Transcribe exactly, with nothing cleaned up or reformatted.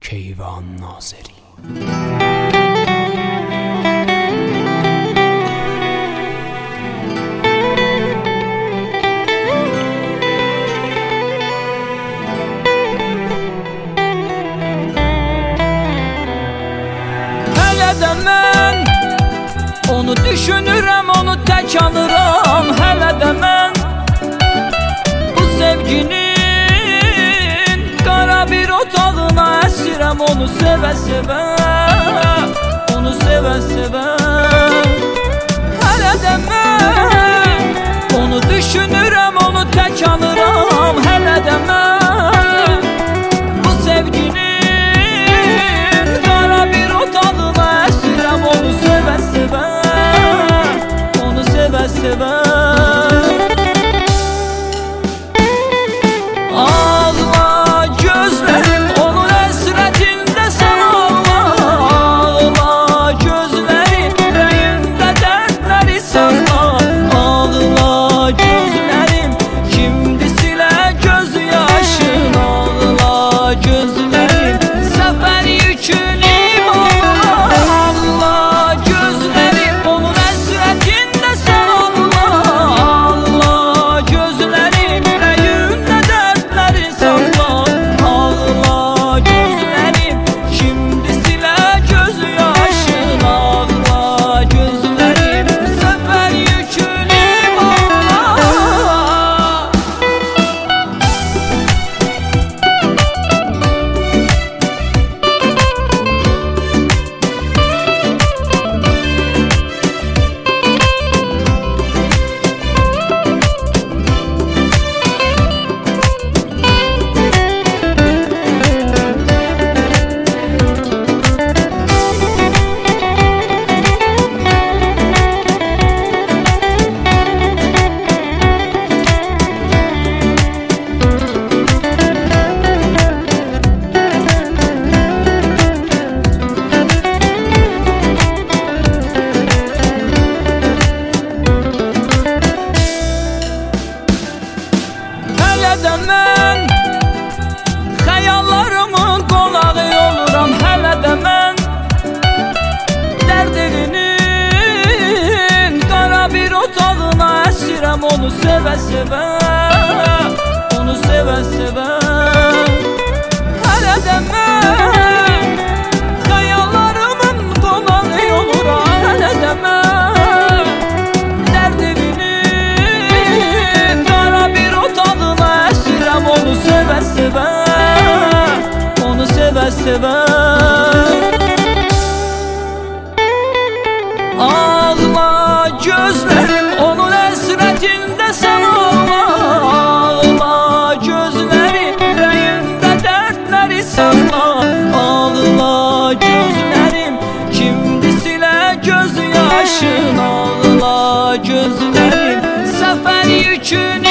Keyvan Nazeri. Hələ də mən onu düşünürəm, onu tək alıram. Hələ də mən bu sevginin qara bir otağına əsirəm. Onu sevə-sevə, onu sevə-sevə. Hələ də mən onu düşünürəm, onu tək alıram. Hələ də mən bu sevginin qara bir otağına əsirəm. Onu sevə-sevə, onu sevə-sevə. Ağla gözlərim onun əsrətində, sən ağla. Ağla gözlərim ürəyində dərdləri saxla. Ağla gözlərim kimdir silə göz yaşın. Ağla gözlərim səfər yükünüm. Ağla gözlərim onun əsrətində, sən ağla. Ağla gözlərim ürəyində dərdləri saxla. Ağla gözlərim kimdir silə göz yaşın. Ağla gözlərim səfər yükünüm. Ağla. Hələ də mən xəyallarımın qonağı oluram. Hələ də mən dərd evinin qara bir otağına əsirəm. Onu sevə-sevə, onu sevə-sevə. Hələ də mən xəyallarımın qonağı oluram. Hələ də mən dərd evinin qara bir otağına əsirəm. Onu sevə-sevə, onu sevə-sevə. Ağla gözlərim onun əsrətində, sən ağla. Ağla gözlərim ürəyində dərdləri saxla. Ağla gözlərim kimdir silə göz yaşın. Ağla gözlərim səfər yükünü.